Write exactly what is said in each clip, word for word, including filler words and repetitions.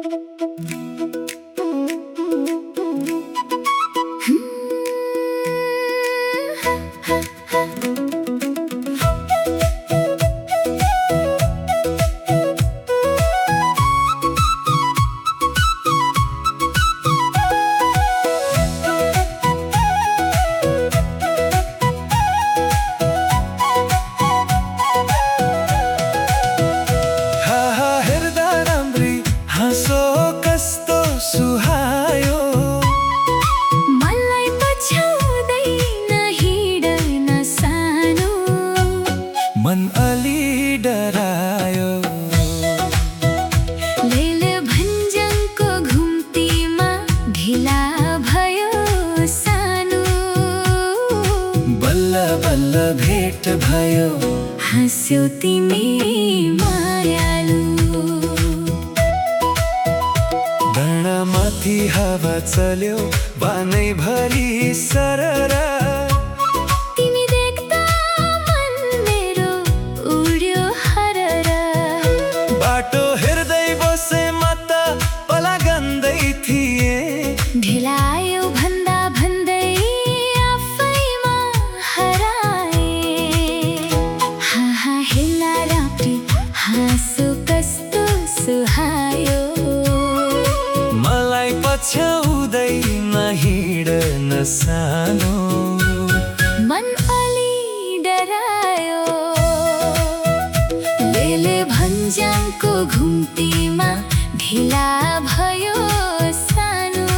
मन अलि डरायो लेले भन्ज्याङको घुम्तीमा ढिला भयो सानो बल्ल बल्ल भेट भयो हाँस्यौ तिमी मायालु डाँडामाथि हावा चल्यो बानै भरि सरर बाटो हेर्दै बसे म त पलागन्दै थिए ढिलायो भन्दा भन्दै आफैमा हराए हा हा हेला राप्ती हाँसो कस्तो सुहायो मलाई पछ्याउँदै नहिँड्न सानो मन अलि डरायो लेले भन्ज्याङको घुम्तीमा ढिला भयो सानो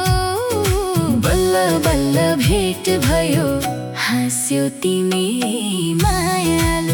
बल्ल बल्ल भेट भयो हाँस्यौ तिमी मायालु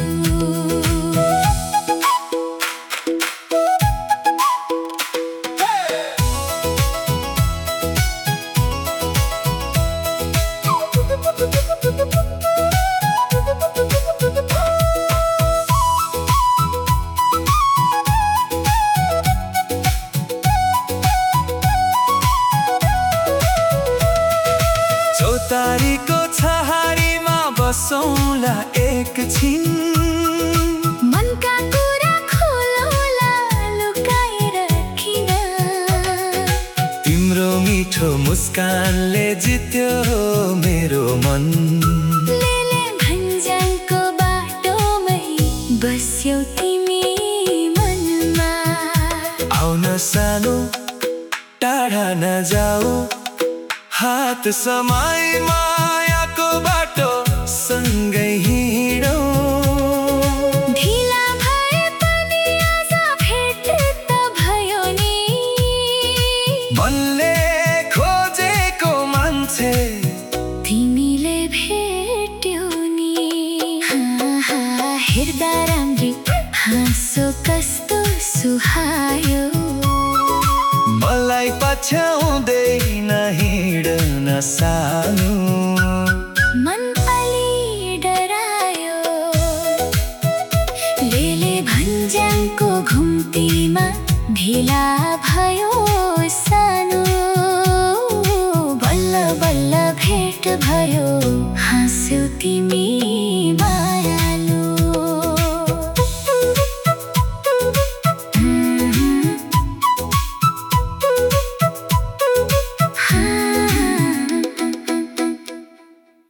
चौतारीको छहारीमा बसौँला एकछिन मनका कुरा खोलौला लुकाएर किन तिम्रो मिठो मुस्कानले जित्यो मेरो मन लेले भन्ज्याङको बाटोमै बस्यौ तिमी मनमा आउन सानो टाढा नजाऊ हात समाई मायाको बाटो सँगै हिँडौँ ढिला भए पनि आज भेट त भयो नि मनले खोजेको मान्छे तिमीले भेट्यौ नि हा हा हेर्दा राम्री हाँसो कस्तो सुहायो मलाई पछ्याउँदै नहिँड्न सानो मन अलि डरायो लेले भन्ज्याङको घुम्तीमा ढिला भयो सानो बल्ल बल्ल भेट भयो हाँस्यौ तिमी